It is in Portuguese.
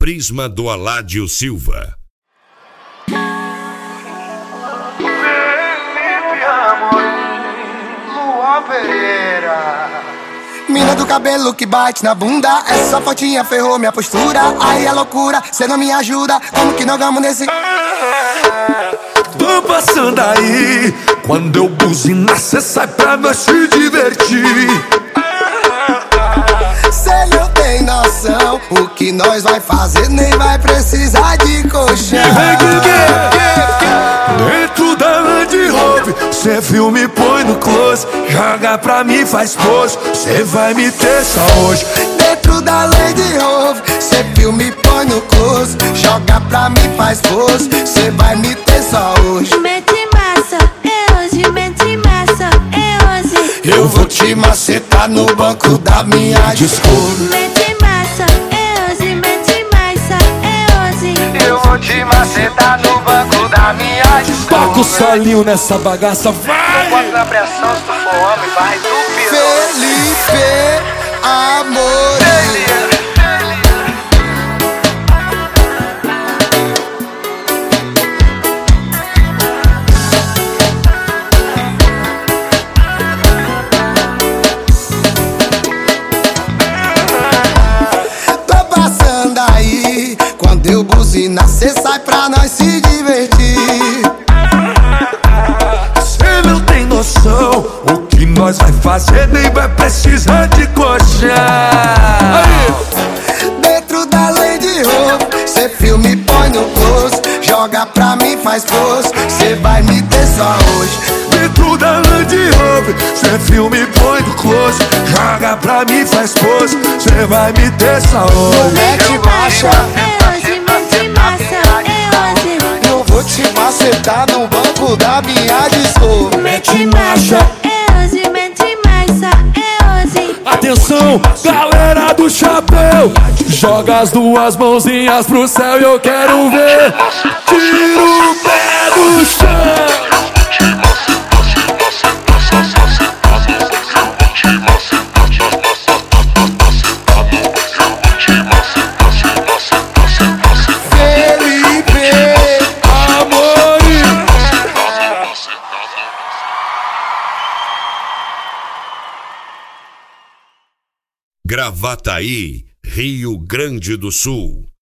Prisma do Aládio Silva. Mina do cabelo que bate na bunda, essa fotinha ferrou minha postura. Aí é loucura, cê não me ajuda, como que não gamo nesse... Tô passando aí, quando eu buzinar cê sai pra nós se divertir. Cê não tem noção, o que nós vai fazer nem vai precisar de colchão. Dentro da Land Rover, cê filma e põe no close, joga pra mim, faz pose, cê vai me ter só hoje. Dentro da Land Rover, cê filma e põe no close, joga pra mim, faz pose, cê vai me ter só hoje. Mete massa, é hoje, mete massa, é hoje. Eu vou te macetar no banco da minha Discovery. Mete massa, é hoje, mete massa, é hoje. Eu vou te macetar no banco da minha Discovery. Toca o solinho nessa bagaça, vai! Bota na pressão, se tu for homem, vai do Felipe Amor. Tô passando aí, quando eu buzinar, cê sai pra nós se divertir. Cê não tem noção, o que nós vai fazer nem vai precisar de colchão. Dentro da Land Rover, cê filma e põe no close, joga pra mim, faz pose, cê vai me ter só hoje. Dentro da Land Rover, cê filma e põe no close, joga pra mim, faz pose, cê vai me ter só hoje. Mete marcha, É hoje, mete massa, é hoje. eu vou te macetar no banco da minha Discovery. Mete massa, é hoje, mete massa, é hoje. Atenção, galera do chapéu, joga as duas mãozinhas pro céu e eu quero ver. Tira o pé do chão. Felipe Amor. Gravataí, Rio Grande do Sul.